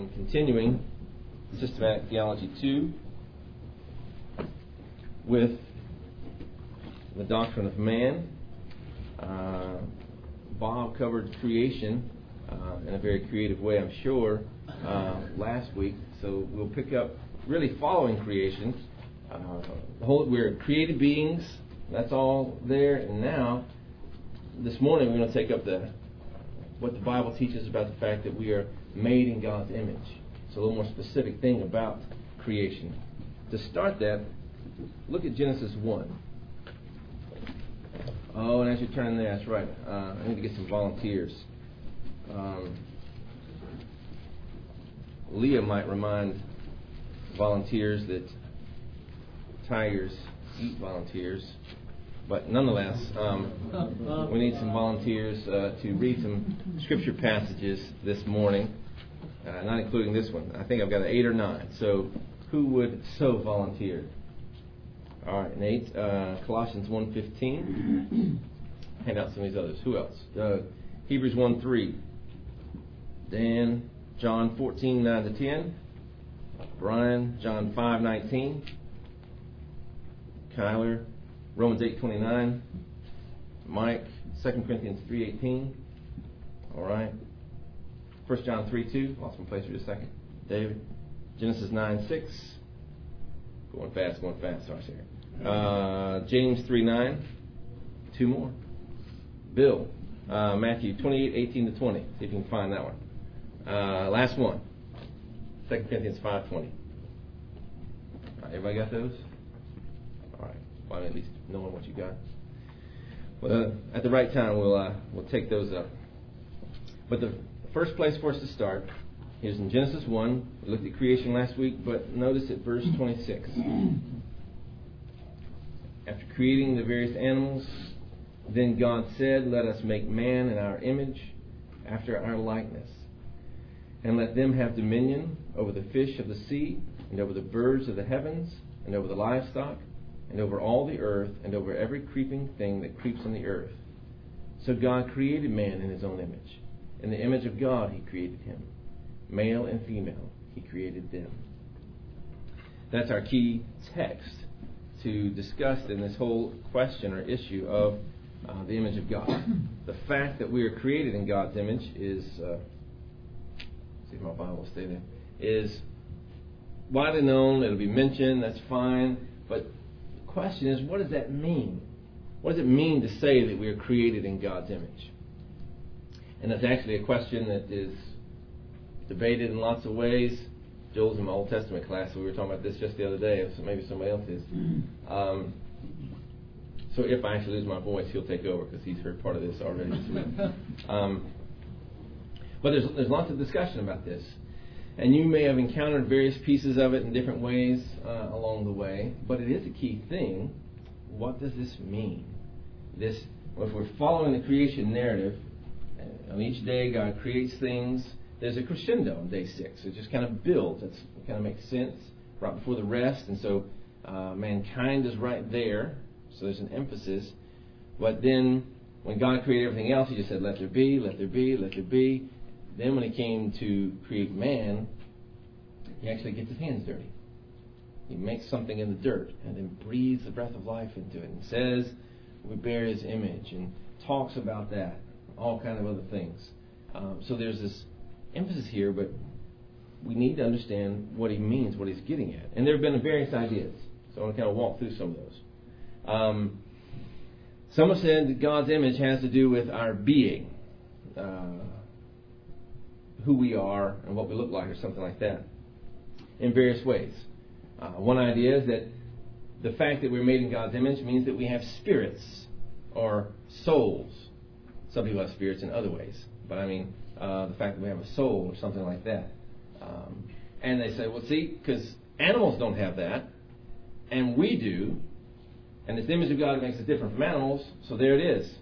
continuing Systematic Theology 2 with the doctrine of man. Bob covered creation in a very creative way, I'm sure, last week. So we'll pick up really following creation. We're created beings. That's all there. And now, this morning, we're going to take up what the Bible teaches about the fact that we are made in God's image. It's a little more specific thing about creation. To start that, look at Genesis 1. Oh, and as you turn there, that's right. I need to get some volunteers. Leah might remind volunteers that tigers eat volunteers. But nonetheless, we need some volunteers to read some scripture passages this morning, not including this one. I think I've got 8 or 9. So who would so volunteer? All right, Nate. Colossians 1:15. Hand out some of these others. Who else? Doug. Hebrews 1:3. Dan. John 14:9-10. Brian. John 5:19. Kyler. Romans 8:29. Mike. 2 Corinthians 3:18. All right. 1 John 3:2. Lost my place for just a second. David. Genesis 9:6. Going fast. Sorry, Sarah. James 3:9. 2 more. Bill. Matthew 28:18-20. See if you can find that one. Last one. 2 Corinthians 5:20. All right, everybody got those? All right. Well, at least knowing what you got. Well, at the right time, we'll take those up. But the first place for us to start is in Genesis 1. We looked at creation last week, but notice at verse 26. After creating the various animals, then God said, "Let us make man in our image, after our likeness, and let them have dominion over the fish of the sea, and over the birds of the heavens, and over the livestock, and over all the earth, and over every creeping thing that creeps on the earth." So God created man in his own image. In the image of God he created him. Male and female he created them. That's our key text to discuss in this whole question or issue of the image of God. The fact that we are created in God's image is, see if my Bible will stay there, is widely known. It'll be mentioned, that's fine. But the question is, what does that mean? What does it mean to say that we are created in God's image? And that's actually a question that is debated in lots of ways. Joel's in my Old Testament class, so we were talking about this just the other day, so maybe somebody else is. So if I actually lose my voice, he'll take over because he's heard part of this already this week. But there's lots of discussion about this. And you may have encountered various pieces of it in different ways along the way. But it is a key thing. What does this mean? If we're following the creation narrative, on each day God creates things. There's a crescendo on day 6. It just kind of builds. It kind of makes sense right before the rest. And so mankind is right there. So there's an emphasis. But then when God created everything else, he just said, let there be, let there be, let there be. Then when he came to create man, he actually gets his hands dirty. He makes something in the dirt and then breathes the breath of life into it and says we bear his image and talks about that, all kind of other things. So there's this emphasis here, but we need to understand what he means, what he's getting at. And there have been various ideas. So I want to kind of walk through some of those. Some have said that God's image has to do with our being, who we are and what we look like or something like that, in various ways. One idea is that the fact that we're made in God's image means that we have spirits or souls. Some people have spirits in other ways, but I mean the fact that we have a soul or something like that. And they say, well, see, because animals don't have that, and we do, and this image of God makes us different from animals, so there it is.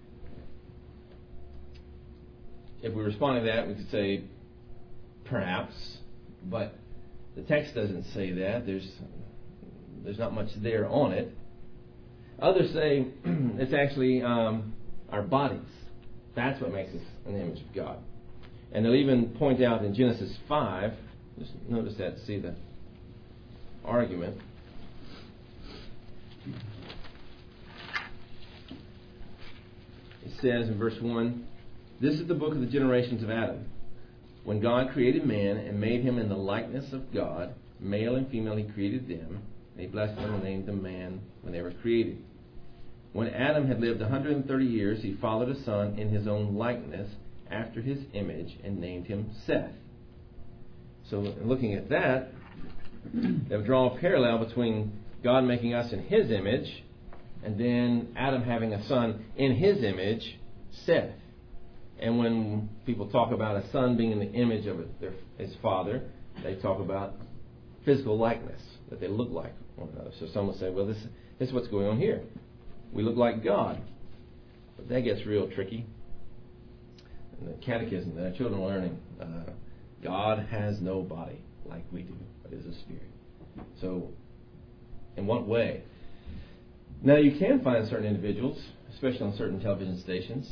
If we respond to that, we could say, perhaps, but the text doesn't say that. There's not much there on it. Others say it's actually our bodies. That's what makes us in the image of God. And they'll even point out in Genesis 5, just notice that to see the argument. It says in verse 1, "This is the book of the generations of Adam. When God created man and made him in the likeness of God, male and female he created them. And he blessed them and named them man when they were created. When Adam had lived 130 years, he fathered a son in his own likeness, after his image, and named him Seth." So looking at that, they draw a parallel between God making us in his image and then Adam having a son in his image, Seth. And when people talk about a son being in the image of his father, they talk about physical likeness, that they look like one another. So some will say, well, this is what's going on here. We look like God. But that gets real tricky. In the catechism that our children are learning, God has no body like we do, but is a spirit. So, in what way? Now, you can find certain individuals, especially on certain television stations.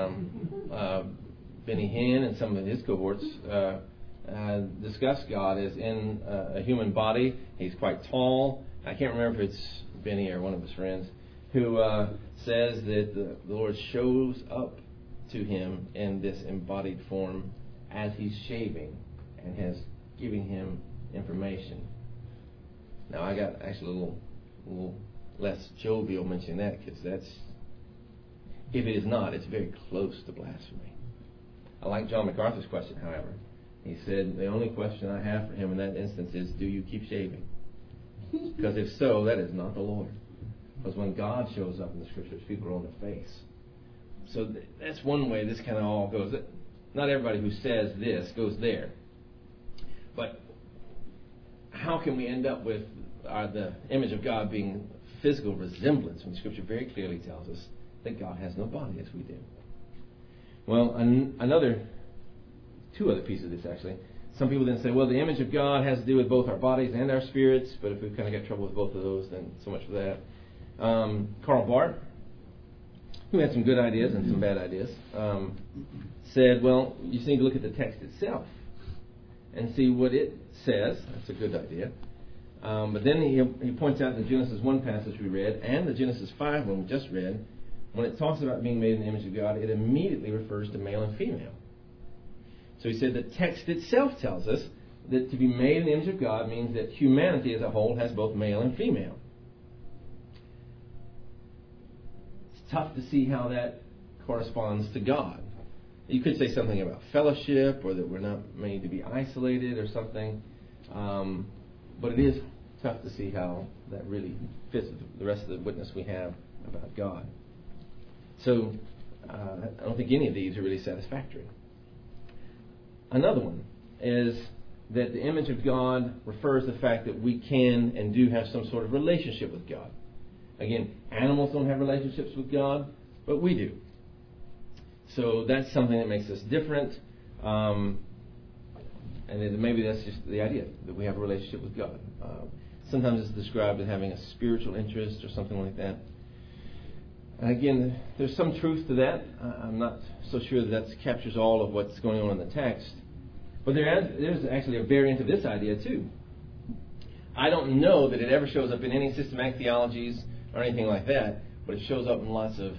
Benny Hinn and some of his cohorts discuss God as in a human body. He's quite tall. I can't remember if it's Benny or one of his friends who says that the Lord shows up to him in this embodied form as he's shaving and has giving him information. Now, I got actually a little less jovial mentioning that, because that's, if it is not, it's very close to blasphemy. I like John MacArthur's question, however. He said, the only question I have for him in that instance is, do you keep shaving? Because if so, that is not the Lord. Because when God shows up in the Scriptures, people are on their face. So that's one way this kind of all goes. Not everybody who says this goes there. But how can we end up with the image of God being physical resemblance when Scripture very clearly tells us that God has no body as we do? Well, two other pieces of this actually. Some people then say, well, the image of God has to do with both our bodies and our spirits, but if we've kind of got trouble with both of those, then so much for that. Karl Barth, who had some good ideas and some bad ideas, said, well, you just need to look at the text itself and see what it says. That's a good idea. But then he points out the Genesis 1 passage we read and the Genesis 5 one we just read, when it talks about being made in the image of God, it immediately refers to male and female. So he said the text itself tells us that to be made in the image of God means that humanity as a whole has both male and female. It's tough to see how that corresponds to God. You could say something about fellowship, or that we're not made to be isolated or something. But it is tough to see how that really fits with the rest of the witness we have about God. So I don't think any of these are really satisfactory. Another one is that the image of God refers to the fact that we can and do have some sort of relationship with God. Again, animals don't have relationships with God, but we do. So that's something that makes us different. And maybe that's just the idea, that we have a relationship with God. Sometimes it's described as having a spiritual interest or something like that. And again, there's some truth to that. I'm not so sure that captures all of what's going on in the text. But there's actually a variant of this idea too. I don't know that it ever shows up in any systematic theologies or anything like that, but it shows up in lots of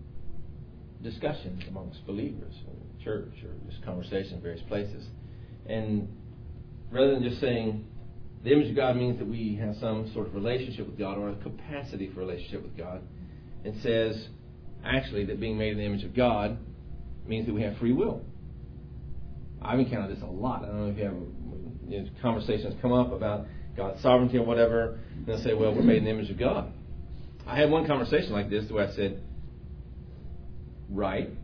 discussions amongst believers in church or just conversation in various places. And rather than just saying the image of God means that we have some sort of relationship with God or a capacity for relationship with God, it says actually that being made in the image of God means that we have free will. I've encountered this a lot. I don't know if you have conversations come up about God's sovereignty or whatever, and they'll say, well, we're made in the image of God. I had one conversation like this where I said, right.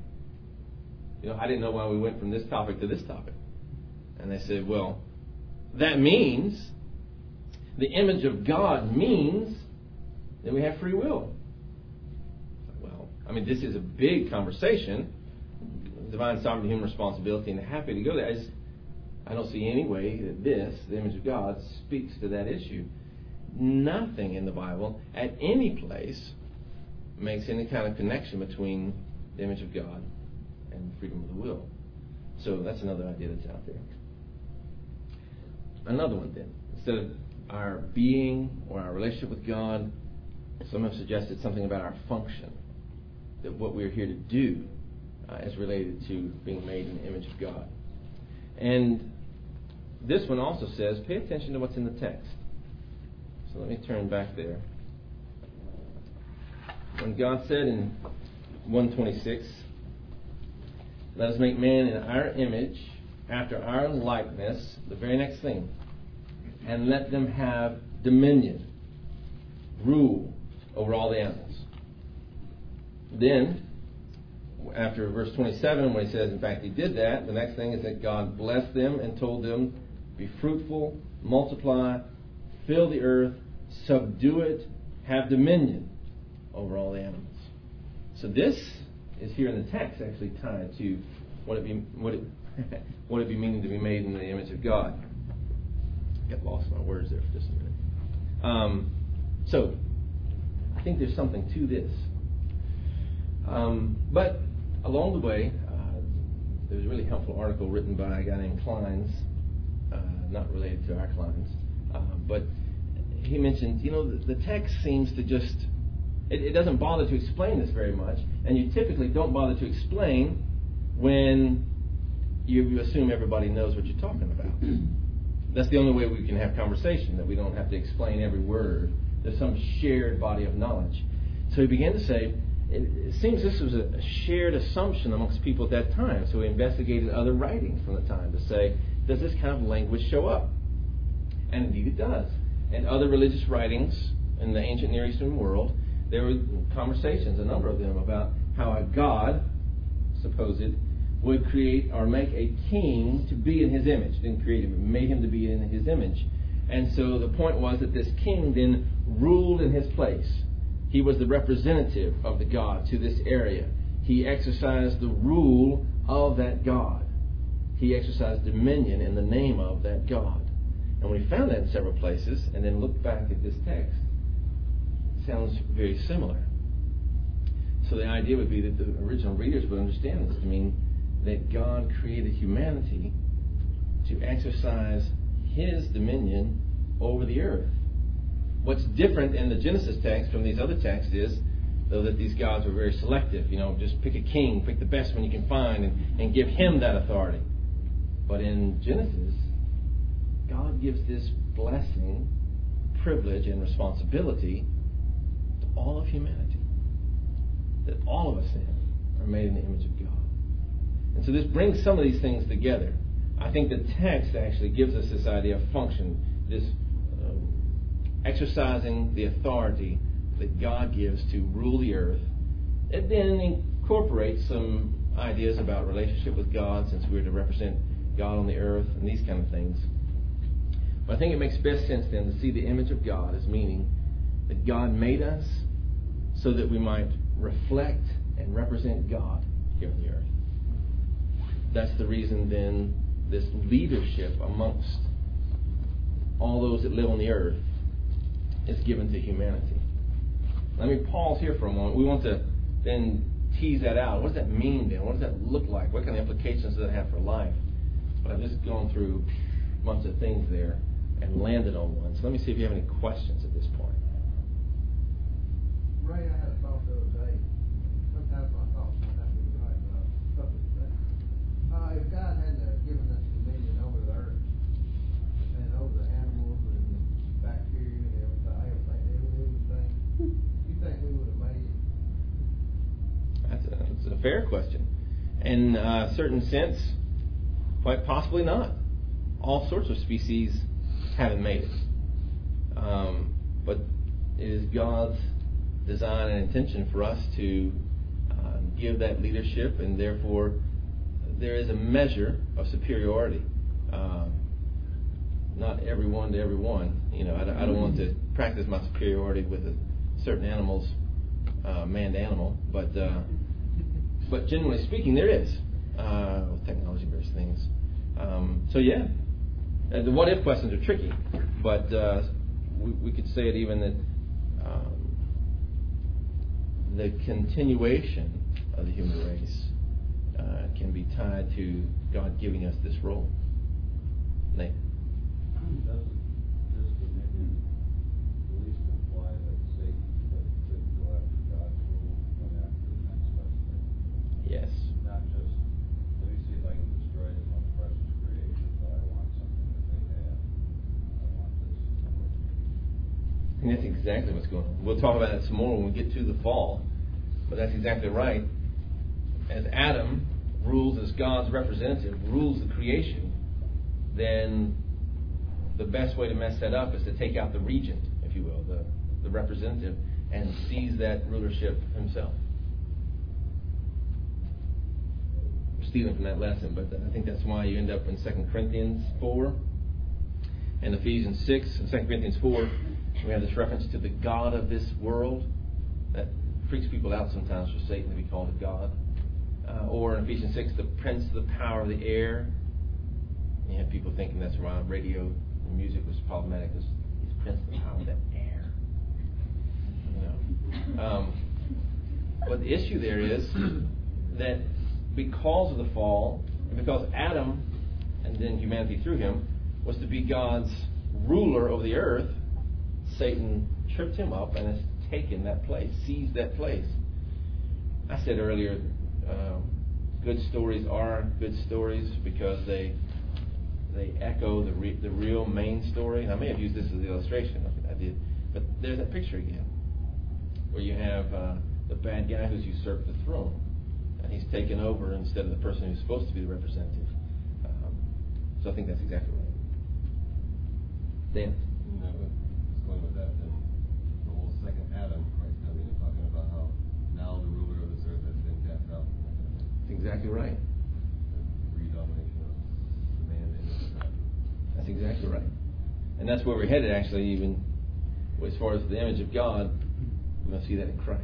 I didn't know why we went from this topic to this topic. And they said, well, that means the image of God means that we have free will. Well, this is a big conversation, divine sovereignty, human responsibility, and happy to go there. I don't see any way that the image of God, speaks to that issue. Nothing in the Bible at any place makes any kind of connection between the image of God and freedom of the will. So that's another idea that's out there. Another one then. Instead of our being or our relationship with God, some have suggested something about our function, that what we're here to do is related to being made in the image of God. And this one also says, pay attention to what's in the text. So let me turn back there. When God said in 1:26, let us make man in our image, after our likeness, the very next thing, and let them have dominion, rule over all the animals. Then, after verse 27, when he says, in fact, he did that, the next thing is that God blessed them and told them, be fruitful, multiply, fill the earth, subdue it, have dominion over all the animals. So this is here in the text actually tied to what it be meaning to be made in the image of God. Got lost my words there for just a minute. So I think there's something to this. But along the way, there was a really helpful article written by a guy named Kleins, not related to our Kleins, but he mentioned, the text seems to just, it doesn't bother to explain this very much, and you typically don't bother to explain when you assume everybody knows what you're talking about. That's the only way we can have conversation, that we don't have to explain every word. There's some shared body of knowledge. So he began to say, it seems this was a shared assumption amongst people at that time. So he investigated other writings from the time to say, does this kind of language show up? And indeed it does. And other religious writings in the ancient Near Eastern world, there were conversations, a number of them, about how a god, supposed, would create or make a king to be in his image. Didn't create him, made him to be in his image. And so the point was that this king then ruled in his place. He was the representative of the god to this area. He exercised the rule of that god. He exercised dominion in the name of that god. And we found that in several places, and then looked back at this text, it sounds very similar. So the idea would be that the original readers would understand this to mean that God created humanity to exercise his dominion over the earth. What's different in the Genesis text from these other texts is, though, that these gods were very selective. Just pick a king, pick the best one you can find, and give him that authority. But in Genesis, God gives this blessing, privilege, and responsibility to all of humanity. That all of us then are made in the image of God. And so this brings some of these things together. I think the text actually gives us this idea of function, this exercising the authority that God gives to rule the earth. It then incorporates some ideas about relationship with God, since we're to represent God on the earth and these kind of things. But I think it makes best sense then to see the image of God as meaning that God made us so that we might reflect and represent God here on the earth. That's the reason then this leadership amongst all those that live on the earth is given to humanity. Let me pause here for a moment. We want to then tease that out. What does that mean then? What does that look like? What kind of implications does that have for life? But I've just gone through a bunch of things there and landed on one. So let me see if you have any questions at this point. Ray, I had a thought the other day. Sometimes my thoughts might not be right, but I'll stuff it today. If God hadn't given us dominion over the earth and over the animals and the bacteria and everything, you think we would have made it? That's a fair question. In a certain sense, quite possibly not. All sorts of species haven't made it. But it is God's design and intention for us to give that leadership, and therefore there is a measure of superiority. Not everyone to everyone. I don't want to practice my superiority with certain animals, man to animal, but generally speaking, there is with technology and various things. So yeah, the what if questions are tricky, but we could say it even that the continuation of the human race can be tied to God giving us this role. Nate? Doesn't this dominion at least imply that Satan couldn't go after God's rule, went after the next best thing? Yes. Not just, let me see if I can destroy this one precious creation, but I want something that they have. I want this. And that's exactly what's going on. We'll talk about that some more when we get to the fall. But that's exactly right. As Adam rules as God's representative, rules the creation, then the best way to mess that up is to take out the regent, if you will, the representative, and seize that rulership himself. I'm stealing from that lesson, but I think that's why you end up in 2 Corinthians 4 and Ephesians 6 and 2 Corinthians 4. We have this reference to the God of this world. That freaks people out sometimes for Satan to be called a God. Or in Ephesians 6, the prince of the power of the air. You have people thinking that's why radio music was problematic, because he's prince of the power of the air. You know. But the issue there is that because of the fall, and because Adam, and then humanity through him, was to be God's ruler over the earth, Satan tripped him up and has taken that place, seized that place. I said earlier, good stories are good stories because they echo the real main story. And I may have used this as an illustration. I did. But there's that picture again where you have the bad guy who's usurped the throne. And he's taken over instead of the person who's supposed to be the representative. So I think that's exactly right. Dan? No, but just going with that, then the whole second Adam, Christ coming and talking about how now the ruler of this earth has been cast out. That's exactly right. Redomination of the man in God. That's exactly right. And that's where we're headed, actually, even as far as the image of God. We're going to see that in Christ.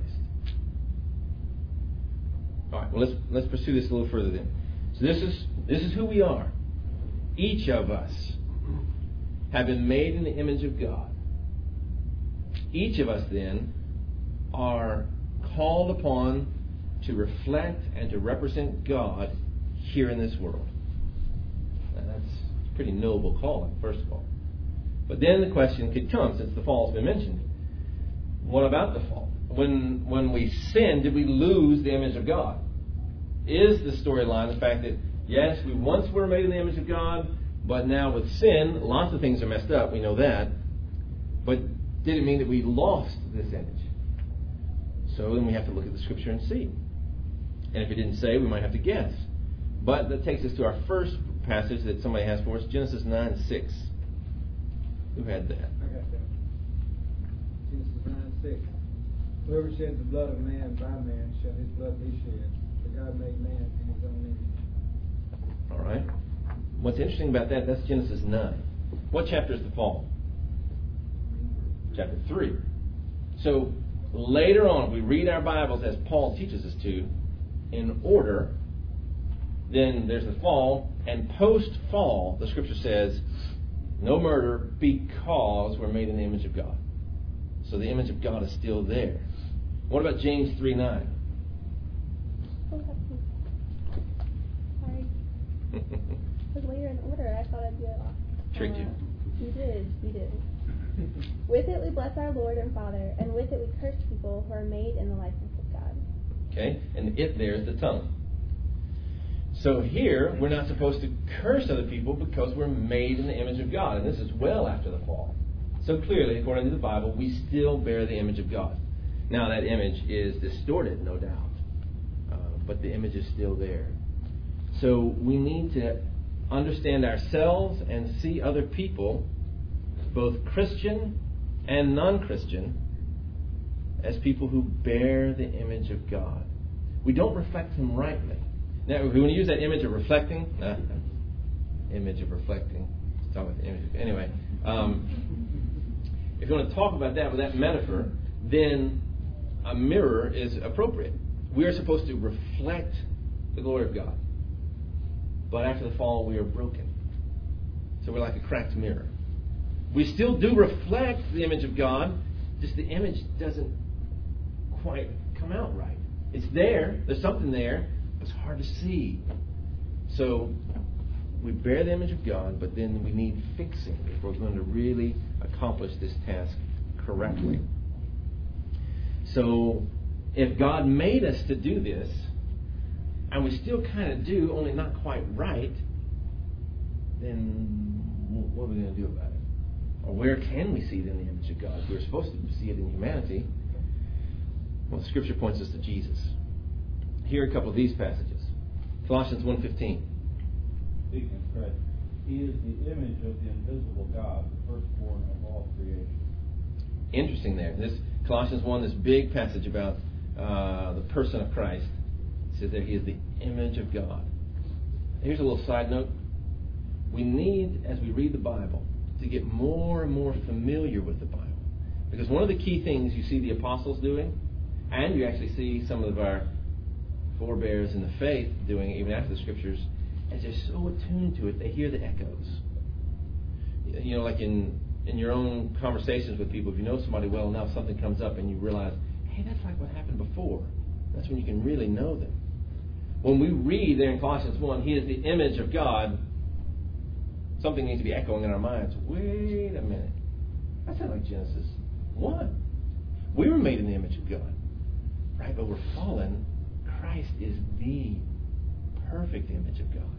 All right, well, let's pursue this a little further then. So this is who we are. Each of us have been made in the image of God. Each of us, then, are called upon to reflect and to represent God here in this world. Now, that's a pretty noble calling, first of all. But then the question could come, since the fall has been mentioned, what about the fall? When we sinned, did we lose the image of God? Is the storyline the fact that, yes, we once were made in the image of God, but now with sin, lots of things are messed up, we know that. But did it mean that we lost this image? So then we have to look at the Scripture and see. And if it didn't say, we might have to guess. But that takes us to our first passage that somebody has for us, Genesis 9:6. Who had that? I got that. Genesis 9:6. Whoever sheds the blood of man by man shall his blood be shed. For God made man in his own image. All right. What's interesting about that, that's Genesis 9. What chapter is the fall? Chapter 3. So later on, we read our Bibles as Paul teaches us to, in order. Then there's the fall, and post-fall, the Scripture says, no murder because we're made in the image of God. So the image of God is still there. What about James 3:9? Sorry. Because later in order, I thought I'd be off. Tricked you. You did. With it we bless our Lord and Father, and with it we curse people who are made in the likeness of God. Okay, and it there is the tongue. So here, we're not supposed to curse other people because we're made in the image of God. And this is well after the fall. So clearly, according to the Bible, we still bear the image of God. Now, that image is distorted, no doubt. But the image is still there. So we need to understand ourselves and see other people, both Christian and non-Christian, as people who bear the image of God. We don't reflect Him rightly. Now, if we want to use that image of reflecting, image of reflecting, let's talk about the image. Anyway, if you want to talk about that with that metaphor, then a mirror is appropriate. We are supposed to reflect the glory of God. But after the fall, we are broken. So we're like a cracked mirror. We still do reflect the image of God, just the image doesn't quite come out right. It's there, there's something there, It's hard to see. So we bear the image of God, but then we need fixing if we're going to really accomplish this task correctly. So if God made us to do this, and we still kind of do, only not quite right, then what are we going to do about it? Or where can we see it in the image of God? If we're supposed to see it in humanity, well, Scripture points us to Jesus. Here are a couple of these passages. Colossians 1:15. Speaking of Christ, He is the image of the invisible God, the firstborn of all creation. Interesting there. This Colossians 1, this big passage about the person of Christ, it says that He is the image of God. Here's a little side note. We need, as we read the Bible, to get more and more familiar with the Bible. Because one of the key things you see the apostles doing, and you actually see some of our forebears in the faith doing even after the Scriptures, as they're so attuned to it, they hear the echoes. You know, like in your own conversations with people, if you know somebody well enough, something comes up and you realize, hey, that's like what happened before. That's when you can really know them. When we read there in Colossians 1, He is the image of God, something needs to be echoing in our minds. Wait a minute. That sounds like Genesis 1. We were made in the image of God. Right? But we're fallen. Christ is the perfect image of God.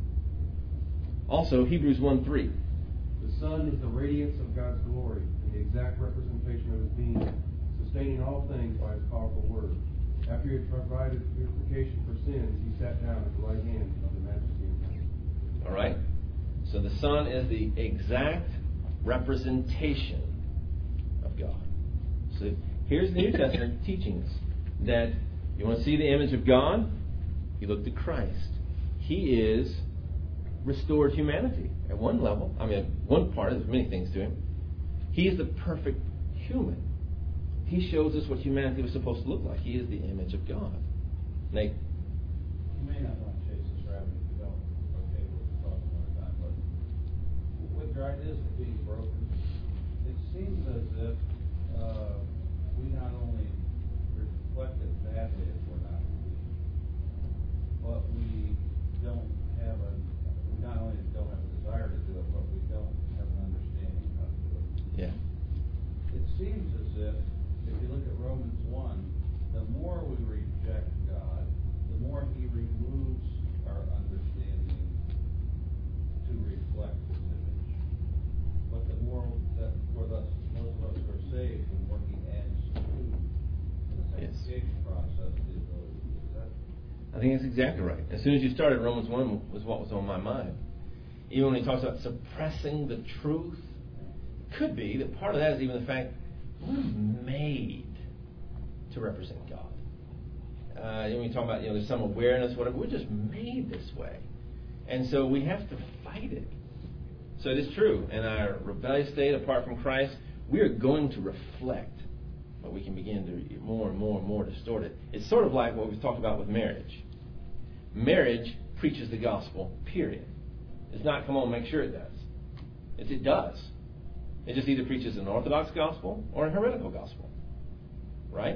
Also, Hebrews 1:3. The Son is the radiance of God's glory and the exact representation of His being, sustaining all things by His powerful word. After He had provided purification for sins, He sat down at the right hand of the Majesty in heaven. All right? So the Son is the exact representation of God. So here's the New Testament teaching us that you want to see the image of God? You look to Christ. He is restored humanity at one level. I mean, at one part, there's many things to Him. He is the perfect human. He shows us what humanity was supposed to look like. He is the image of God. Nate? You may not want to chase this rabbit if you don't. Okay, we'll talk another time. But with God is the being broken. It seems as if we not only reflect it badly if we're not believing, but we don't have we not only don't have a desire to do it, but we don't have an understanding how to do it. Yeah. It seems as if you look at Romans 1, the more we reject God, the more He removes our understanding to reflect His image. But the more that for those of us who are saved, the more He adds to the sanctification process the ability to do that. I think that's exactly right. As soon as you started, Romans 1 was what was on my mind. Even when he talks about suppressing the truth, it could be that part of that is even the fact we're made to represent God. When you talk about, there's some awareness, whatever, we're just made this way. And so we have to fight it. So it is true. In our rebellious state, apart from Christ, we are going to reflect, but we can begin to more and more and more distort it. It's sort of like what we've talked about with marriage. Marriage preaches the gospel, period. It's not, come on, make sure it does. It does. It just either preaches an orthodox gospel or a heretical gospel. Right?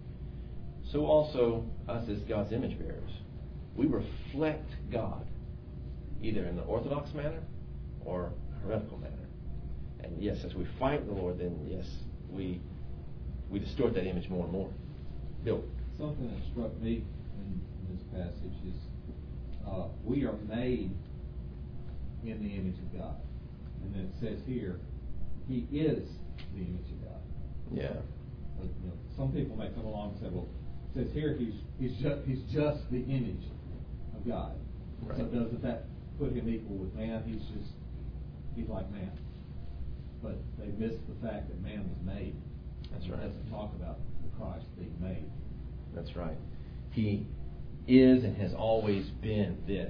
So also, us as God's image bearers, we reflect God, either in the orthodox manner or heretical manner. And yes, as we fight the Lord, then yes, we distort that image more and more. Bill? Something that struck me in this passage is we are made in the image of God. And then it says here, He is the image of God. Yeah. Some people may come along and say, well, it says here he's just the image of God. Right. So doesn't that put Him equal with man? He's like man. But they miss the fact that man was made. That's right. It doesn't talk about the Christ being made. That's right. He is and has always been this.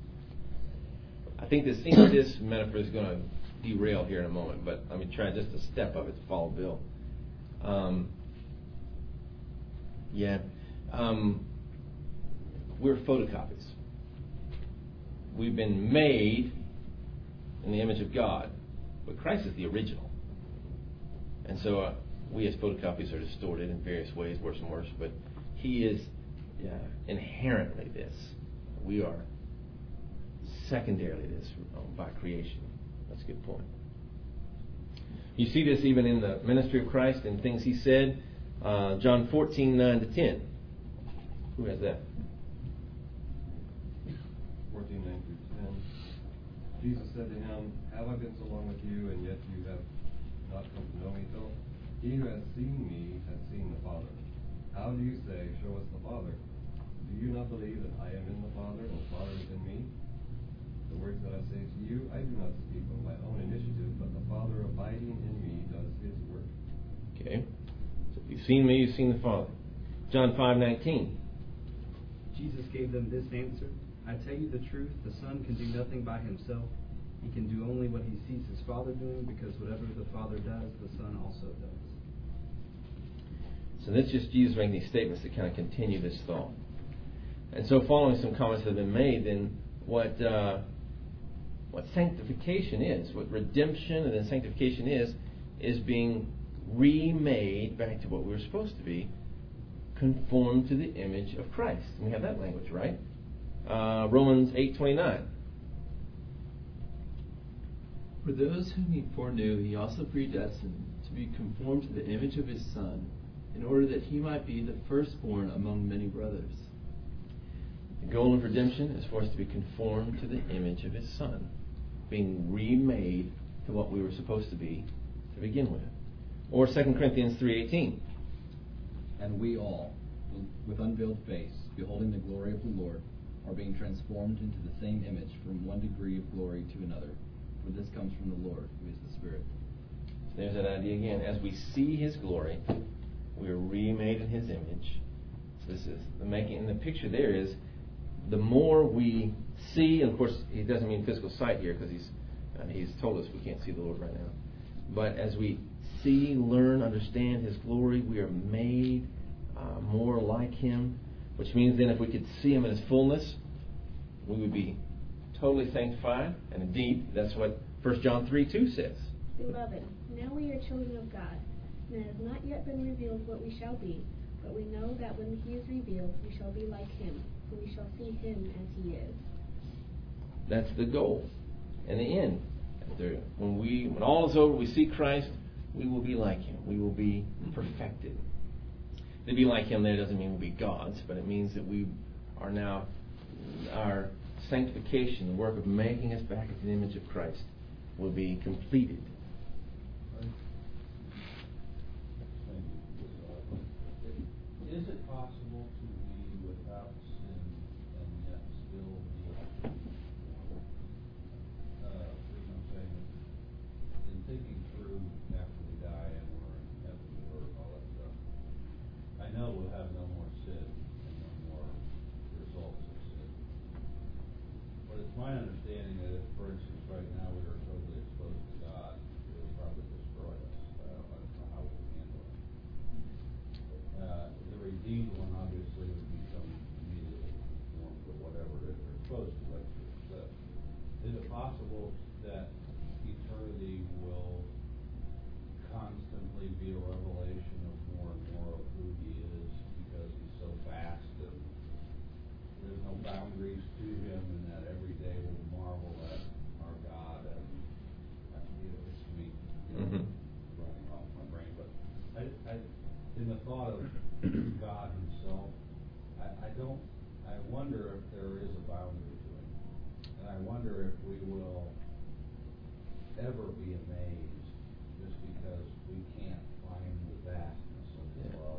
I think this metaphor is going to derail here in a moment, but let me try just a step of it to follow Bill. We're photocopies. We've been made in the image of God, but Christ is the original. And so we as photocopies are distorted in various ways, worse and worse, but He is inherently this. We are secondarily this by creation. That's a good point. You see this even in the ministry of Christ and things he said. John 14:9-10. Who has that? 14:9-10. Jesus said to him, "Have I been so long with you, and yet you have not come to know me, Philip? He who has seen me has seen the Father. How do you say, 'Show us the Father'? Do you not believe that I am in the Father, and the Father is in me? The words that I say to you, I do not speak of my own initiative, but the Father abiding in me does his work." Okay. So if you've seen me, you've seen the Father. John 5:19. Jesus gave them this answer: "I tell you the truth, the Son can do nothing by himself. He can do only what he sees his Father doing, because whatever the Father does, the Son also does." So that's just Jesus making these statements to kind of continue this thought. And so following some comments that have been made, then what sanctification is, what redemption and then sanctification is being remade back to what we were supposed to be, conformed to the image of Christ. And we have that language, right? Romans 8:29. For those whom he foreknew, he also predestined to be conformed to the image of his Son, in order that he might be the firstborn among many brothers. The goal of redemption is for us to be conformed to the image of his Son, being remade to what we were supposed to be to begin with. Or 2 Corinthians 3:18. And we all, with unveiled face, beholding the glory of the Lord, are being transformed into the same image from one degree of glory to another. For this comes from the Lord, who is the Spirit. So there's that idea again. As we see his glory, we are remade in his image. So this is the making. And the picture there is, the more we see, and of course he doesn't mean physical sight here, because he's told us we can't see the Lord right now. But as we see, learn, understand his glory, we are made more like him, which means then if we could see him in his fullness, we would be totally sanctified. And indeed, that's what 1 John 3:2 says. Beloved, now we are children of God, and it has not yet been revealed what we shall be, but we know that when he is revealed, we shall be like him, for we shall see him as he is. That's the goal. In the end, when all is over, we see Christ, we will be like him. We will be perfected. To be like him there doesn't mean we'll be gods, but it means that we are now, our sanctification, the work of making us back into the image of Christ, will be completed. Is it possible to be without sin and yet still be, I'm saying, in thinking through after we die and we're in heaven or all that stuff, I know we'll have no more sin and no more results of sin. But it's my understanding that if, for instance, right now we were totally exposed to God, it would probably destroy us. I don't know how we can handle it. The redeemed one obviously would become immediately conformed to whatever they're exposed to, like you said. Is it possible that eternity will constantly be a revelation of more and more of who he is, because he's so vast and there's no boundaries to him, and that every day we'll marvel at our God? And it's me running off my brain, but I in the thought of God himself, I wonder if there is a boundary to him, and I wonder if we will ever be amazed just because we can't find the vastness of his love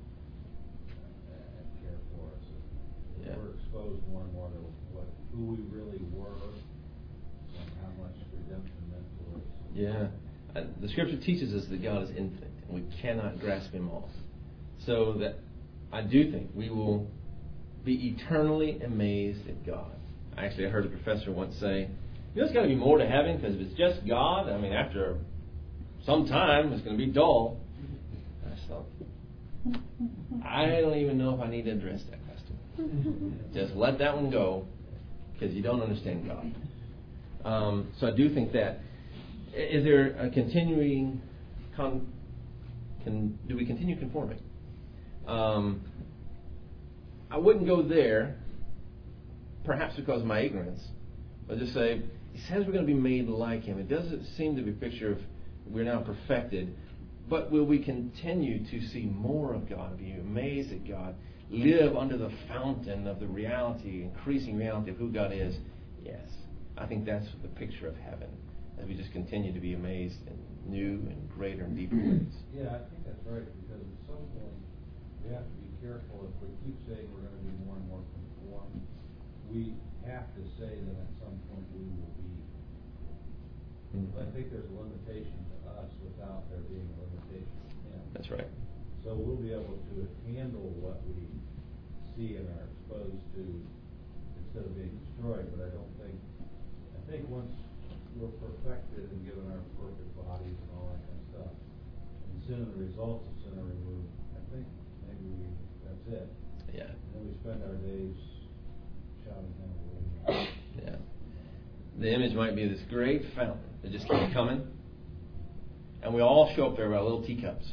and care for us. And we're exposed more and more to who we really were and how much redemption meant to us. Yeah. The Scripture teaches us that God is infinite, and we cannot grasp him all. So that I do think we will be eternally amazed at God. I heard a professor once say, there's got to be more to heaven, because if it's just God, I mean, after some time, it's going to be dull. I thought, I don't even know if I need to address that question. Just let that one go, because you don't understand God. So I do think that. Is there a continuing, do we continue conforming? I wouldn't go there, perhaps because of my ignorance. I'll just say, he says we're going to be made like him. It doesn't seem to be a picture of we're now perfected, but will we continue to see more of God, be amazed at God, live under the fountain of the reality, increasing reality of who God is? Yes. I think that's the picture of heaven, as we just continue to be amazed in new and greater and deeper ways. Yeah, I think that's right, because at some point we have to be careful. If we keep saying we're going to be more and more conformed, we have to say that at some point we will be. I think there's a limitation to us without there being a limitation to him. That's right. So we'll be able to handle what we see and are exposed to instead of being destroyed. But I think once we're perfected and given our perfect bodies and all that kind of stuff, and sin and the results of sin are removed, I think maybe that's it. Yeah. And then we spend our days shouting hallelujah. Yeah. The image might be this great fountain that just keeps coming, and we all show up there with our little teacups.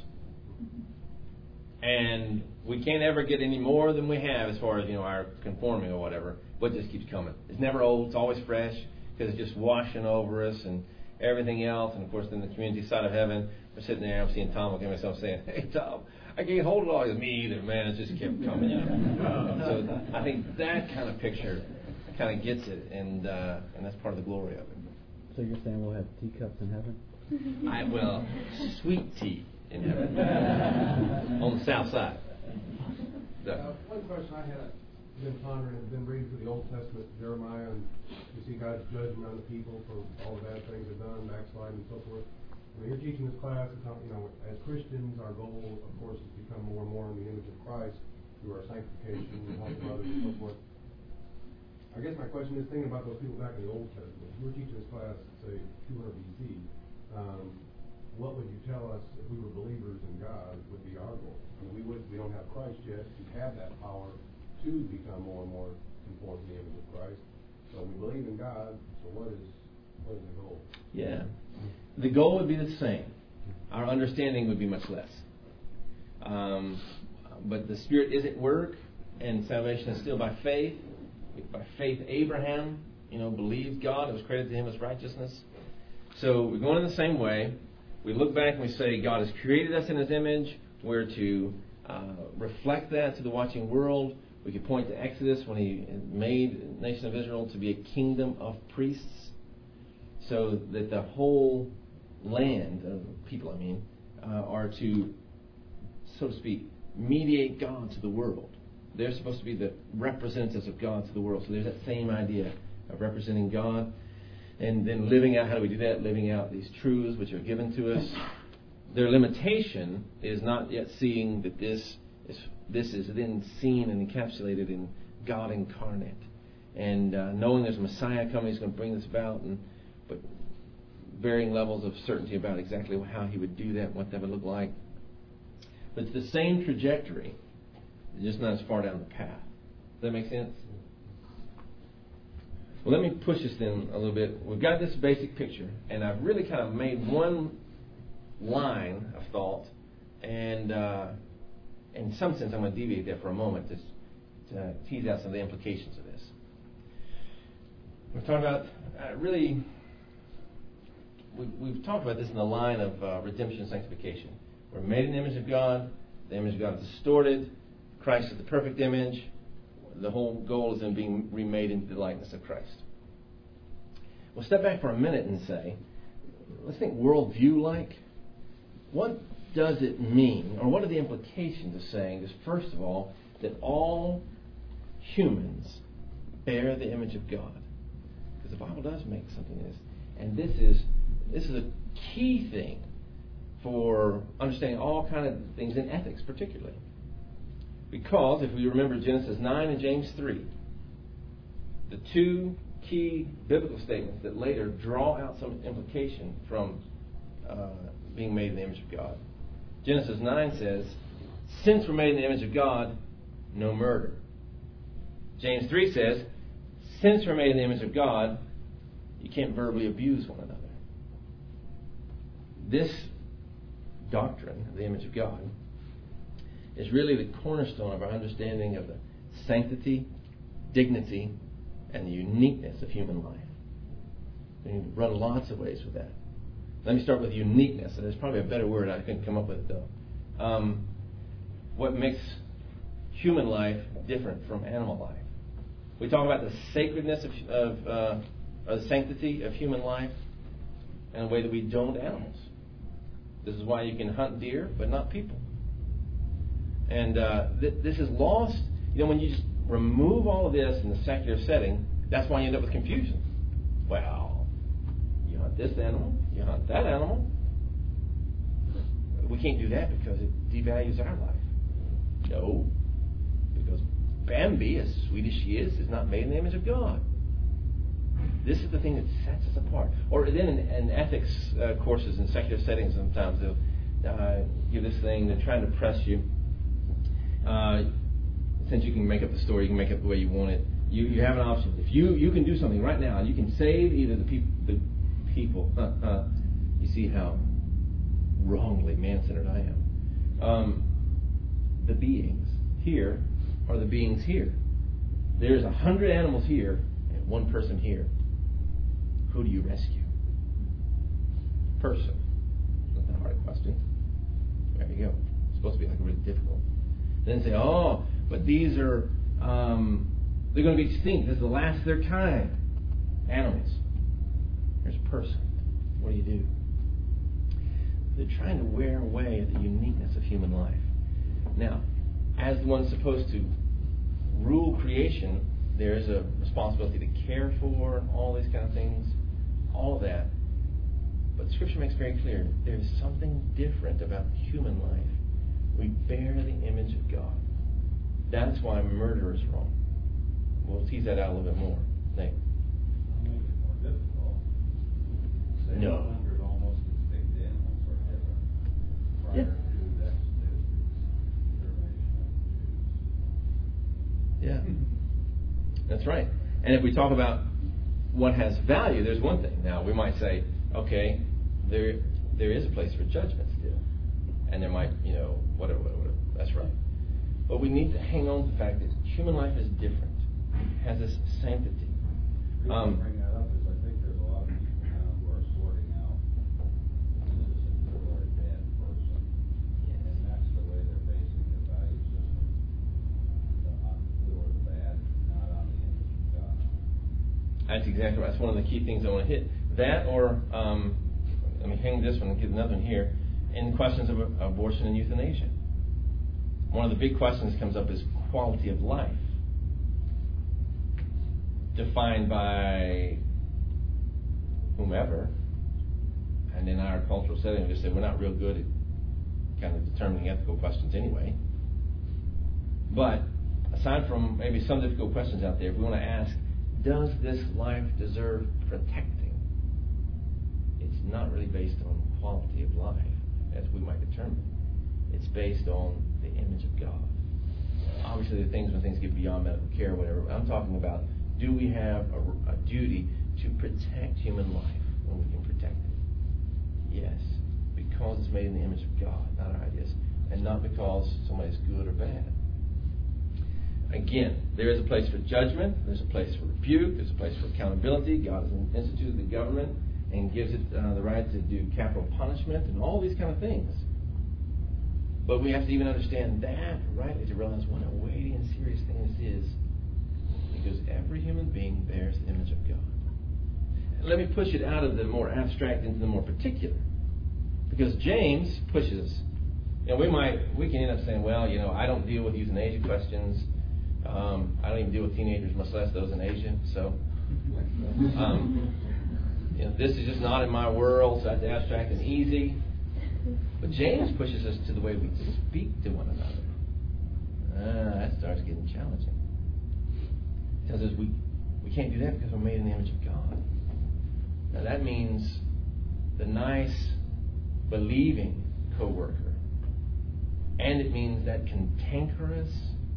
And we can't ever get any more than we have as far as, our conforming or whatever, but it just keeps coming. It's never old, it's always fresh, because it's just washing over us and everything else. And of course, in the community side of heaven, we're sitting there, I'm seeing Tom looking at myself saying, "Hey Tom, I can't hold it all." He goes, "Me either, man." It just kept coming. So I think that kind of picture kind of gets it, and that's part of the glory of it. So you're saying we'll have teacups in heaven? Sweet tea in heaven on the south side. One question I had been pondering, I've been reading through the Old Testament, Jeremiah, and you see God's judgment on the people for all the bad things they've done, backsliding and so forth. When you're teaching this class, as Christians, our goal, of course, is to become more and more in the image of Christ through our sanctification and helping others and so forth. I guess my question is, thinking about those people back in the Old Testament, if you were teaching this class, say, 200 BC, what would you tell us if we were believers in God would be our goal? I mean, we don't have Christ yet to have that power to become more and more conformed to the image of Christ. So we believe in God, so what is the goal? Yeah. The goal would be the same. Our understanding would be much less. But the Spirit is at work, and salvation is still by faith. By faith, Abraham, believed God. It was credited to him as righteousness. So we're going in the same way. We look back and we say, God has created us in His image. We're to reflect that to the watching world. We could point to Exodus when He made the nation of Israel to be a kingdom of priests, so that the whole land, people are to, so to speak, mediate God to the world. They're supposed to be the representatives of God to the world. So there's that same idea of representing God. And then living out, how do we do that? Living out these truths which are given to us. Their limitation is not yet seeing that this is then seen and encapsulated in God incarnate. And knowing there's a Messiah coming who's going to bring this about, but varying levels of certainty about exactly how He would do that, what that would look like. But it's the same trajectory, just not as far down the path. Does that make sense? Well, let me push this then a little bit. We've got this basic picture, and I've really kind of made one line of thought, and in some sense I'm going to deviate there for a moment to tease out some of the implications of this. We're talking about we've talked about this in the line of redemption and sanctification. We're made in the image of God. The image of God is distorted. Christ is the perfect image. The whole goal is in being remade into the likeness of Christ. We'll step back for a minute and say, let's think worldview like. What does it mean, or what are the implications of saying this? First of all, that all humans bear the image of God. Because the Bible does make something of this. And this is a key thing for understanding all kind of things in ethics particularly. Because if we remember Genesis 9 and James 3, the two key biblical statements that later draw out some implication from being made in the image of God. Genesis 9 says, since we're made in the image of God, no murder. James 3 says, since we're made in the image of God, you can't verbally abuse one another. This doctrine of the image of God is really the cornerstone of our understanding of the sanctity, dignity, and the uniqueness of human life. You can run lots of ways with that. Let me start with uniqueness. There's probably a better word I couldn't come up with, though. What makes human life different from animal life? We talk about the sacredness of the sanctity of human life in a way that we don't animals. This is why you can hunt deer, but not people. And this is lost. When you just remove all of this in the secular setting, that's why you end up with confusion. Well, you hunt this animal, you hunt that animal. We can't do that because it devalues our life. No, because Bambi, as sweet as she is not made in the image of God. This is the thing that sets us apart. Or then in ethics courses in secular settings, sometimes they'll give this thing. They're trying to press you. Since you can make up the story, you can make it the way you want it. You have an option. If you can do something right now, you can save either the people. You see how wrongly man-centered I am. The beings here are the beings here. There's 100 animals here and one person here. Who do you rescue? Person. Not that hard a question. There you go. It's supposed to be like really difficult. Then say, oh, but these are they're going to be extinct. This is the last of their kind. Animals. Here's a person. What do? They're trying to wear away at the uniqueness of human life. Now, as the one supposed to rule creation, there is a responsibility to care for all these kind of things, all of that. But Scripture makes very clear there's something different about human life. We bear the image of God. That's why murder is wrong. We'll tease that out a little bit more. Nate? I'll make it more difficult. Say No. 100 almost extinct animals are different prior to that extermination of the Jews. Yeah. That's right. And if we talk about what has value, there's one thing. Now, we might say, okay, there is a place for judgment still. And there might, whatever. That's right. But we need to hang on to the fact that human life is different. It has this sanctity. The reason I bring that up is I think there's a lot of people now who are sorting out is this a good or a bad person. Yes. And that's the way they're basing their value system. On the good or the bad, not on the image of God. That's exactly right. That's one of the key things I want to hit. That or, let me hang this one and get another one here, in questions of abortion and euthanasia. One of the big questions that comes up is quality of life. Defined by whomever. And in our cultural setting, we just say we're not real good at kind of determining ethical questions anyway. But aside from maybe some difficult questions out there, if we want to ask, does this life deserve protecting? It's not really based on quality of life, as we might determine. It's based on the image of God. Obviously, there are things when things get beyond medical care or whatever. I'm talking about, do we have a duty to protect human life when we can protect it? Yes, because it's made in the image of God, not our ideas, and not because somebody's good or bad. Again, there is a place for judgment, there's a place for rebuke, there's a place for accountability. God has instituted the government and gives it the right to do capital punishment and all these kind of things. But we have to even understand that rightly to realize what a weighty and serious thing this is. Because every human being bears the image of God. Let me push it out of the more abstract into the more particular. Because James pushes us. We can end up saying, well, I don't deal with euthanasia questions. I don't even deal with teenagers, much less those in Asia. So, this is just not in my world, so that's abstract and easy. But James pushes us to the way we speak to one another. That starts getting challenging. He tells us we can't do that because we're made in the image of God. Now that means the nice, believing co-worker. And it means that cantankerous,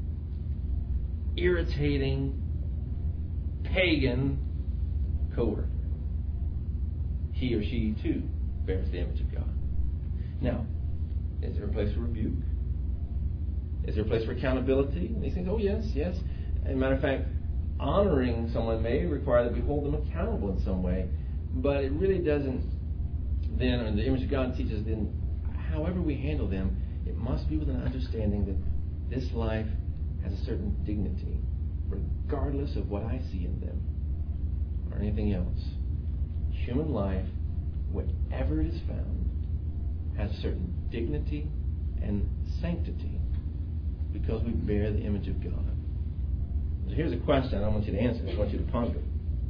irritating, pagan co-worker. He or she, too, bears the image of God. Now, is there a place for rebuke? Is there a place for accountability? And these things, oh yes. As a matter of fact, honoring someone may require that we hold them accountable in some way, but it really doesn't then, or the image of God teaches then, however we handle them, it must be with an understanding that this life has a certain dignity, regardless of what I see in them or anything else. Human life, wherever it is found, has a certain dignity and sanctity because we bear the image of God. So here's a question I don't want you to answer, I just want you to ponder.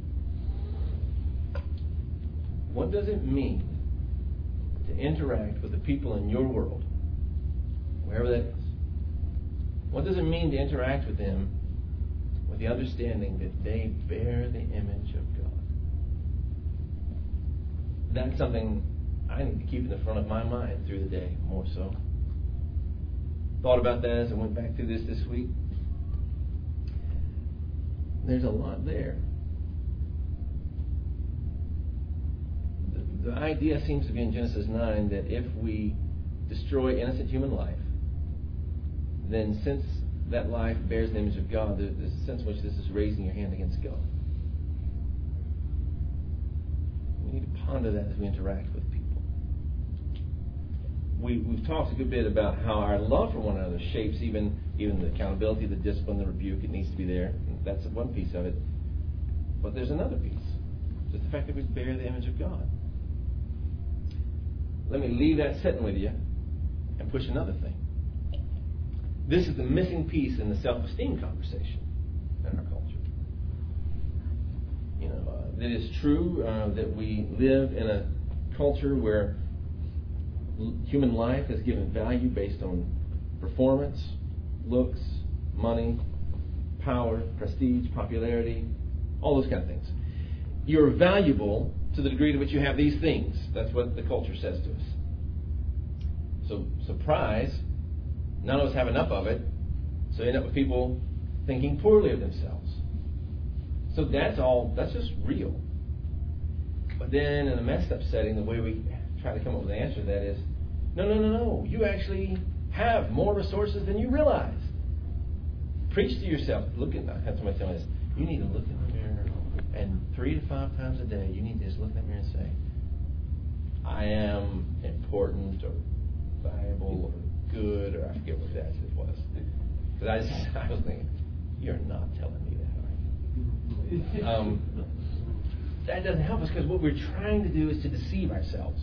What does it mean to interact with the people in your world, wherever that is? What does it mean to interact with them with the understanding that they bear the image of God? That's something I need to keep in the front of my mind through the day, more so. Thought about that as I went back through this week. There's a lot there. The idea seems to be in Genesis 9 that if we destroy innocent human life, then since that life bears the image of God, there's a sense in which this is raising your hand against God. We need to ponder that as we interact with people. We've talked a good bit about how our love for one another shapes even the accountability, the discipline, the rebuke. It needs to be there. That's one piece of it. But there's another piece. Just the fact that we bear the image of God. Let me leave that sitting with you and push another thing. This is the missing piece in the self-esteem conversation in our culture. It is true that we live in a culture where human life is given value based on performance, looks, money, power, prestige, popularity, all those kind of things. You're valuable to the degree to which you have these things. That's what the culture says to us. So, surprise, none of us have enough of it, so you end up with people thinking poorly of themselves. So that's just real. But then in a messed up setting, the way we try to come up with an answer to that is, no, you actually have more resources than you realize. Preach to yourself. I had somebody tell me this. You need to look in the mirror, and 3 to 5 times a day, you need to just look in that mirror and say, I am important or valuable or good, or I forget what that was. Because I was thinking, you're not telling me that, are you? That doesn't help us, because what we're trying to do is to deceive ourselves.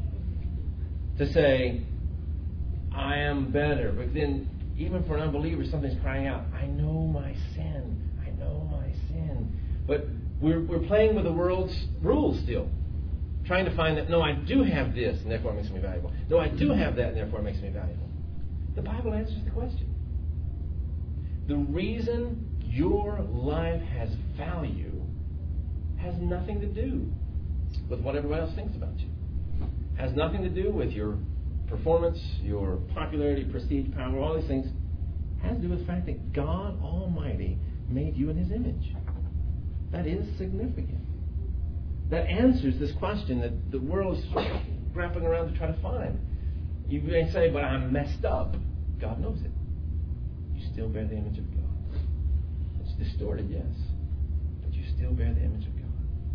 To say, I am better. But then, even for an unbeliever, something's crying out, I know my sin. I know my sin. But we're playing with the world's rules still. Trying to find that, no, I do have this, and therefore it makes me valuable. No, I do have that, and therefore it makes me valuable. The Bible answers the question. The reason your life has value has nothing to do with what everyone else thinks about you. Has nothing to do with your performance, your popularity, prestige, power, all these things. It has to do with the fact that God Almighty made you in His image. That is significant. That answers this question that the world is grappling around to try to find. You may say, but I'm messed up. God knows it. You still bear the image of God. It's distorted, yes. But you still bear the image of God.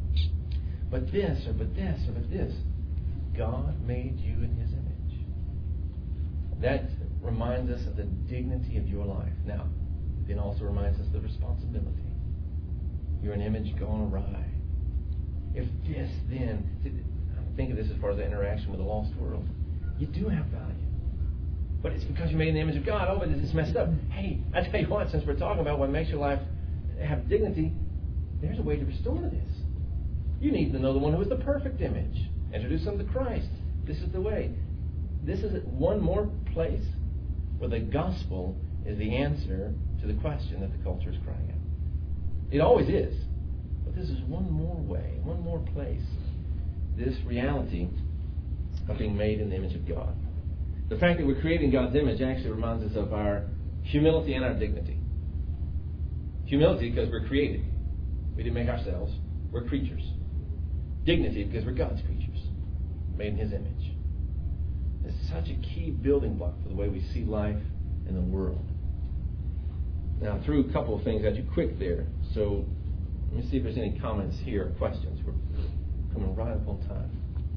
But this, or but this, or but this. God made you in His image. That reminds us of the dignity of your life. Now, it also reminds us of the responsibility. You're an image gone awry. If this, then, think of this as far as the interaction with the lost world. You do have value. But it's because you're made in the image of God. Oh, but it's messed up. Hey, I tell you what, since we're talking about what makes your life have dignity, there's a way to restore this. You need to know the one who is the perfect image. Introduce them to Christ. This is the way. This is one more place where the gospel is the answer to the question that the culture is crying out. It always is. But this is one more way, one more place. This reality of being made in the image of God. The fact that we're created in God's image actually reminds us of our humility and our dignity. Humility because we're created. We didn't make ourselves. We're creatures. Dignity because we're God's creatures, made in His image. It's such a key building block for the way we see life in the world. Now, I threw a couple of things at you quick there, so let me see if there's any comments here or questions. We're coming right up on time.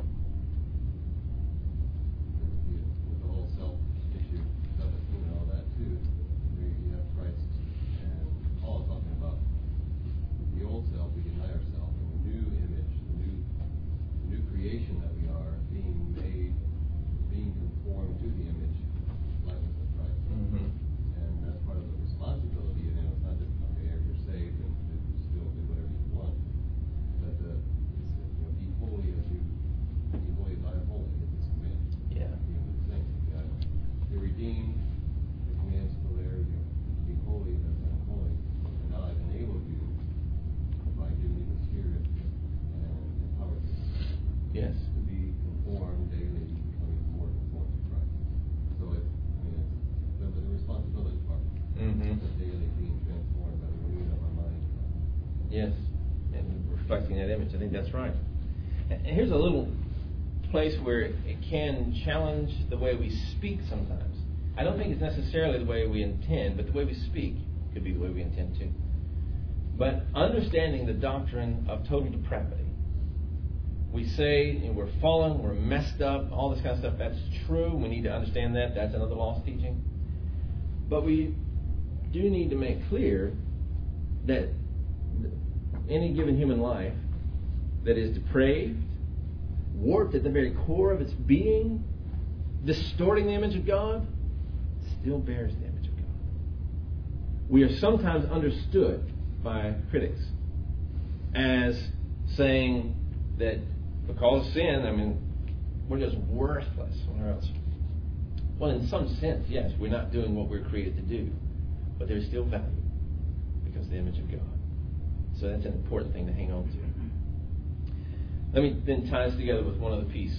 With the whole self issue, and all that too, where you have Christ and Paul talking about the old self, we deny ourselves, and the new image, the new creation that we are, being made, being conformed to the image, likeness of Christ. Mm-hmm. And that's part of the responsibility. You know, it's not just okay, you're saved and you still do whatever you want, but be holy as you be holy as I am holy. It's this command. Yeah. You're redeemed. The command's still there. You be holy as I am holy. And now I've enabled you by giving you the Spirit and empowered you. Yes. To be conformed daily, becoming more conformed to Christ. So it's the responsibility part. Mm-hmm. The daily being transformed by the renewing of our mind. Yes, and reflecting that image. I think that's right. And here's a little place where it can challenge the way we speak sometimes. I don't think it's necessarily the way we intend, but the way we speak could be the way we intend to. But understanding the doctrine of total depravity. We say we're fallen, we're messed up, all this kind of stuff. That's true. We need to understand that. That's another lost teaching. But we do need to make clear that any given human life that is depraved, warped at the very core of its being, distorting the image of God, still bears the image of God. We are sometimes understood by critics as saying that because of sin, we're just worthless. Or else. Well, in some sense, yes, we're not doing what we're created to do, but there's still value because of the image of God. So that's an important thing to hang on to. Let me then tie this together with one other piece.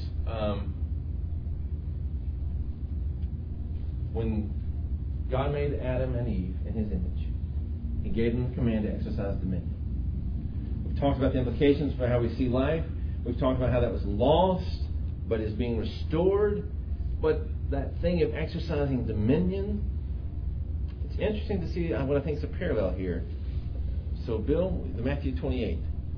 When God made Adam and Eve in His image, He gave them the command to exercise dominion. We've talked about the implications for how we see life. We've talked about how that was lost, but is being restored. But that thing of exercising dominion, it's interesting to see what I think is a parallel here. So, Bill, the Matthew 28.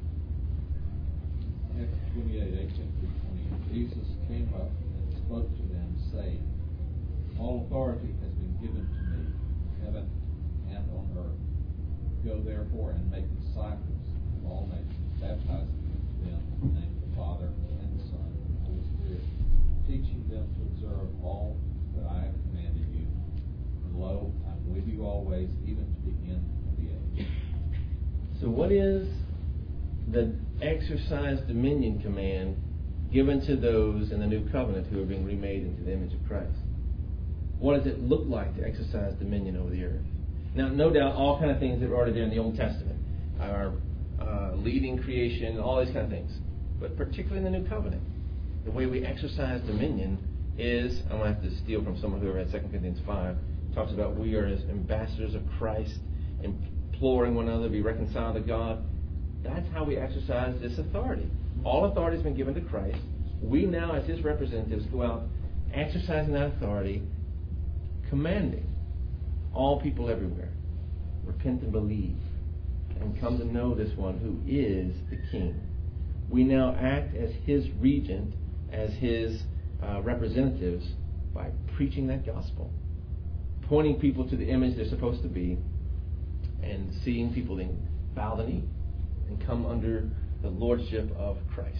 Matthew 28, 18 through 20. Jesus came up and spoke to them, saying, all authority has been given to me, in heaven and on earth. Go therefore and make disciples of all nations, baptizing them in the name of the Father and the Son and the Holy Spirit, teaching them to observe all that I have commanded you. And lo, I'm with you always, even to the end of the age. So what is the exercise dominion command given to those in the new covenant who are being remade into the image of Christ? What does it look like to exercise dominion over the earth? Now, no doubt, all kind of things that are already there in the Old Testament are leading creation, all these kind of things. But particularly in the new covenant, the way we exercise dominion is, I'm going to have to steal from someone who read 2 Corinthians 5, talks about we are as ambassadors of Christ, imploring one another to be reconciled to God. That's how we exercise this authority. All authority has been given to Christ. We now, as His representatives, go out exercising that authority, commanding all people everywhere, repent and believe, and come to know this one who is the King. We now act as His regent, as His representatives, by preaching that gospel, pointing people to the image they're supposed to be, and seeing people then bow the knee and come under the lordship of Christ.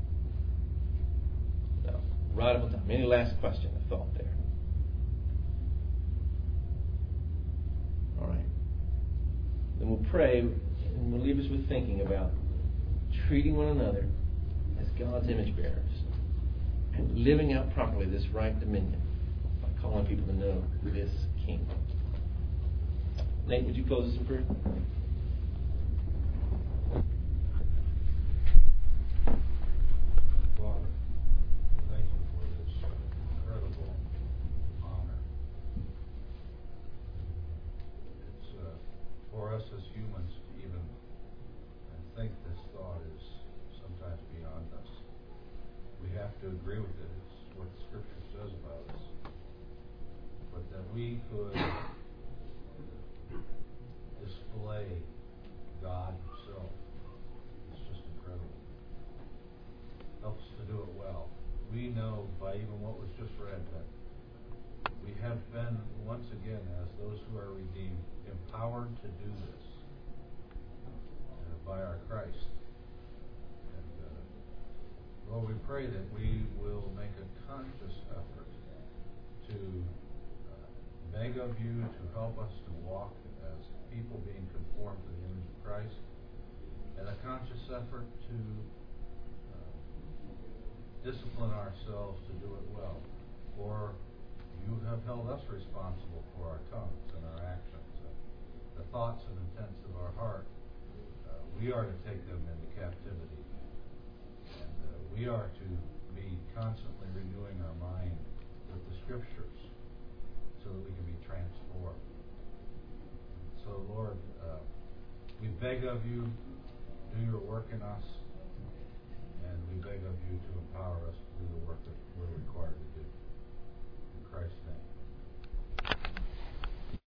Now, right up on time. Any last question or thought there? All right. Then we'll pray, and we'll leave us with thinking about treating one another as God's image bearers and living out properly this right dominion by calling people to know this King. Nate, would you close us in prayer? Father, thank you for this incredible honor. It's for us as humans to even think this thought is sometimes beyond us. We have to agree with it. It's what the Scripture says about us. But that we could even what was just read, that we have been, once again, as those who are redeemed, empowered to do this by our Christ. And Lord, we pray that we will make a conscious effort to beg of you to help us to walk as people being conformed to the image of Christ, and a conscious effort to discipline ourselves to do it well. For you have held us responsible for our tongues and our actions, the thoughts and intents of our heart. We are to take them into captivity, and we are to be constantly renewing our mind with the Scriptures so that we can be transformed. So, Lord, we beg of you, do your work in us, and we beg of you to empower us to do the work that we're required.